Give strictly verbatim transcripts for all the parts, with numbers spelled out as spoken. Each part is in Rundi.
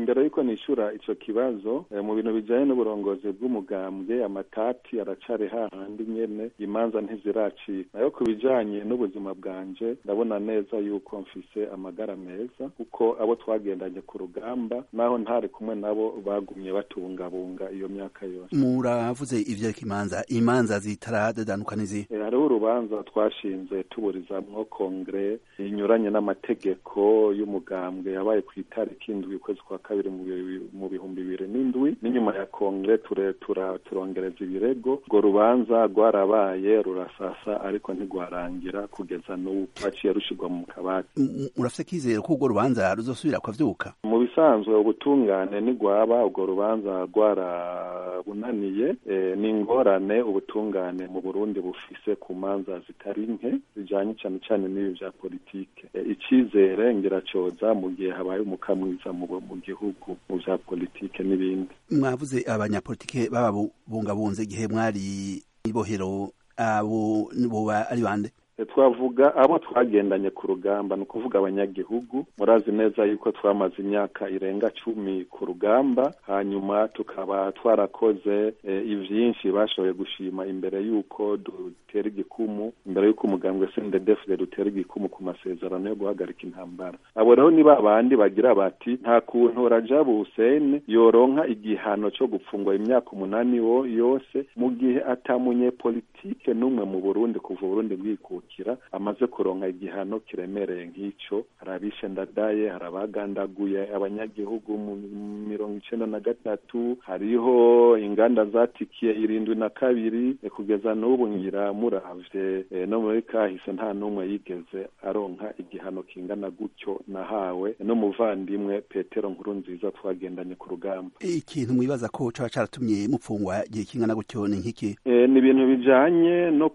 imbere yuko nishura ico kibazo e, mu bintu bijanye n'uburongozi bw'umugambwe amatati aracari hahandi nyene imanza ntiziracika nayo ku bijanye n'ubuzima bwanje ndabona neza yuko mfise amagara meza kuko abo twagendanye ku rugamba naho ntari kumwe nabo bagumye batungabunga iyo myaka yose. Muravuze ivyereka imanza imanza zitaradedanuka nizi e, hariho urubanza twashinze tuburizamwo kongre inyuranye n'amategeko y'umugambwe yabaye ku itariki indwi ukwezi kwa kabiri mu bihumbi bibiri n'indwi n'inyuma ya kongre ture tura turongereza ibirego ngo rubanza rwarabaye rurasasa ariko ntigwarangira kugeza n'ubu twaciye rushirwa mu kabati. Murafise kizero ko urwo rubanza ruzosubira kwavyuka? Mu bisanzwe ubutungane nigwaba urwo rubanza rwarabunaniye e, n'ingorane ubutungane mu Burundi bufise ku manza zitari nke bijanye cane cane n'ibi vya politike e, icizere ngira coza mu gihe habaye umukamwiza mu mu gihugu mu vya politike n'ibindi. Mwavuze abanyapolitike bababungabunze igihe mwari ibohero abo boba ari bande? Twavuga abo twagendanye ku rugamba, ni ukuvuga abanyagihugu. Murazi neza yuko twamaze imyaka irenga cumi ku rugamba, hanyuma tukaba twarakoze e, ivyinshi bashoboye gushima imbere yuko dutera igikumu, imbere yuko umugambwe C N D D F D D dutera igikumu ku masezerano yo guhagarika intambara. Abo rero ni babandi bagira bati nta kuntu Rajabu Hussein yoronka igihano cyo gupfungwa imyaka umunani wo yose mu gihe atamunye politike n'umwe mu Burundi kuva Burundi bwikukira amaze kuronka igihano kiremereye nk'ico. Harabishe Ndadaye, harabagandaguye abanyagihugu mu mirongo icenda na gatatu, hariho inganda zatikiye irindwi na kabiri, e, kugeza n'ubu ngira muravye e, no muri kahise nta n'umwe yigeze aronka igihano kingana gutyo nahawe n'umuvandimwe Petero Nkurunziza twagendanye ku rugamba. Ikintu mwibaza ko caba caratumye mupfungwa igihe kingana gutyo ni nk'iki? E, ni ibintu bijanye no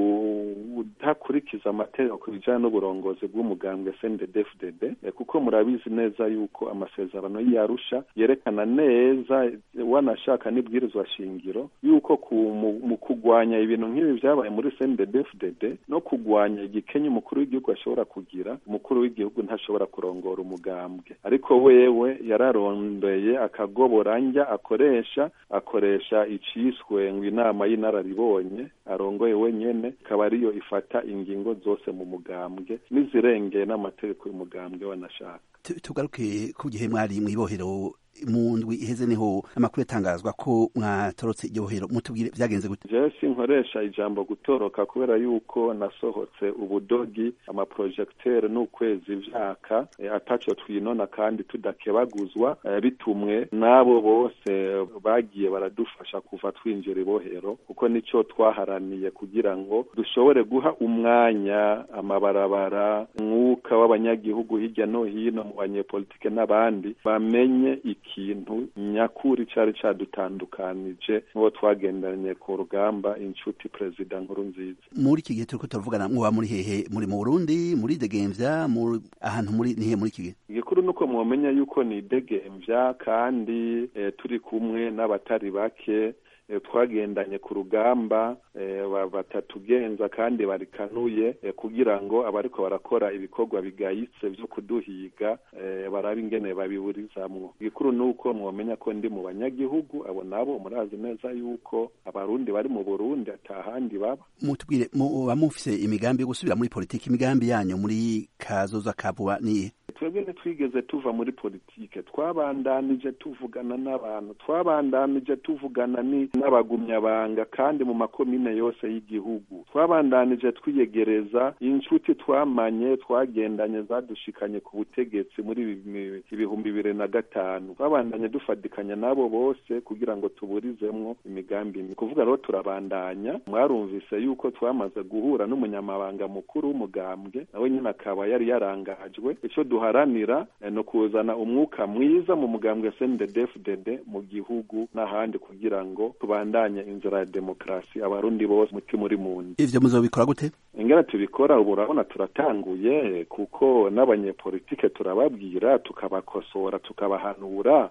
kudakurikiza amategeko ku bijanye n'uburongozi bw'umugambwe C N D D F D D, e, kuko murabizi neza yuko amasezerano y'Arusha yerekana neza wanashaka n'ibwirizwa shingiro yuko ku, mu, mu kugwanya ibintu nk'ibi vyabaye muri C N D D F D D no kugwanya igikenye umukuru w'igihugu ashobora kugira, umukuru w'igihugu ntashobora kurongora umugambwe, ariko wewe yararondeye akagoboranja akoresha akoresha iciswe ngo inama y'inararibonye arongoye wenyene, ikaba ariyo ifata ingingo zose mu mugambwe n'izirengeye n'amategeko y'umugambwe wanashaka. Tugaruke ku gihe mwari mwibohero mu ndwi iheze niho amakuru yatangazwa ko mwatorotse iryo bohero, mutubwire vyagenze gute? Je sinkoresha ijambo gutoroka kubera yuko nasohotse ubudogi amaprojecteur n'ukwezi vyaka, e, ataco twinona kandi tudakebaguzwa, e, bitumwe nabo bose bagiye baradufasha kuva twinjira ibohero, kuko nico twaharaniye kugira ngo dushobore guha umwanya amabarabara, mwuka w'abanyagihugu hirya no hino mu banyepolitike n'abandi bamenye ikintu nyakuri cari cadutandukanije n'uwo twagendanye ku rugamba, inshuti Perezida Nkurunziza. Muri iki gihe turiko turavugana mwoba muri hehe? Muri mu Burundi, muri Degemvya, muri ahantu muri nihe muri iki gihe? Igikuru nuko mwomenya yuko ni Degemvya kandi e, turi kumwe n'abatari bake e, twagendanye ku rugamba e, batatugenza kandi barikanuye e, kugira ngo abariko barakora ibikorwa bigayitse vyo kuduhiga e, barabe ingene babiburizamwo. Igikuru nuko mwomenya ko ndi mu banyagihugu, abo nabo murazi neza yuko abarundi bari mu Burundi atahandi baba. Mutubwire muba mufise imigambi yo gusubira muri politiki, imigambi yanyu muri kazoza kavuba niye? Twebwe ntitwigeze tuva muri politike, twabandanije tuvugana n'abantu, twabandanije tuvugana n'abagumyabanga kandi mu makomine yose y'igihugu, twabandanije twiyegereza inshuti twamanye twagendanye zadushikanye ku butegetsi muri ibihumbi bibiri na gatanu, twabandanye dufatikanya nabo bose kugira ngo tuburizemwo imigambi. Ni kuvuga rero turabandanya. Mwarumvise yuko twamaze guhura n'umunyamabanga mukuru w'umugambwe, nawe nyine akaba yari yarangajwe. Ico duharanira no kuzana umwuka mwiza mu mugambwe C N D D F D D mu gihugu n'ahandi kugira ngo tubandanye inzira ya demokrasi abarundi bose muti muri mundi. Ivyo muzobikora gute? Ingana tubikora ubu urabona turatanguye, kuko n'abanyepolitike turababwira tukabakosora tukabahanura